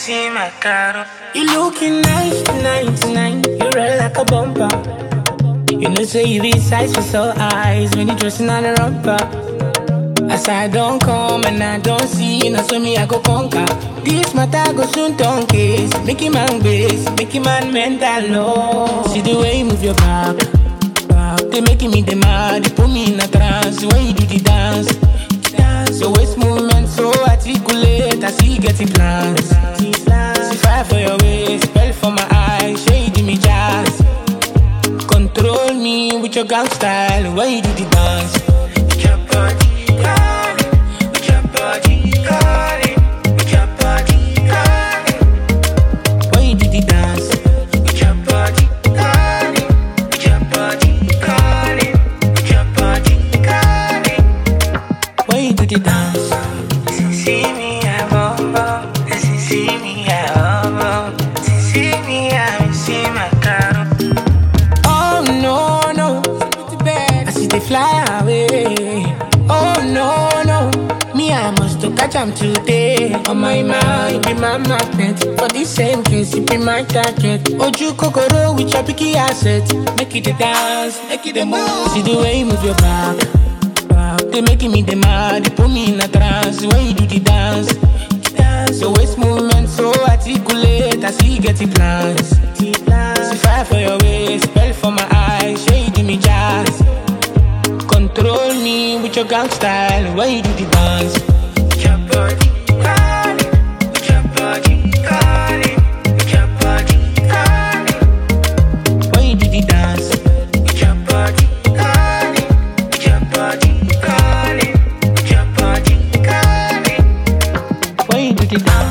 see my car. You looking nice tonight, tonight. You red like a bumper. You know, say you be size for so eyes when you dressing on a romper. As I don't come and I don't see, now so me I go conquer. This matter go soon turn case. Make him man base, make him man mental low. See the way you move your back, they making me the mad. You put me in a trance when you do the dance. Your waist movement so articulate, I see you getting plans. See fire for your waist, spell for my eyes, show you do me jazz. Control me with your gang style when you do the dance. With your body calling, with your body calling, with your body calling. When you do the dance. With your body calling, with your body calling, with your body calling. When you do the dance. See me, I won't. See me, I won't. See me, I see my car. Oh no, no, I see they fly away. Oh no, no, me I must to catch 'em today. On my mind, be my magnet. For the same case, it be my target. Oju kokoro with your picky asset. Make it a dance, make it a move. See the way you move your back, they making me the mad. You put me in a trance when you do the dance. Your waist movement so articulate, I see you getting plans. See fire for your waist, spell for my eyes, show you do me jazz. Control me with your gang style when you do the dance. With your body calling, with your body calling, with your body calling. When you do the dance. With your body calling, with your body calling, with your body calling. When you do the dance.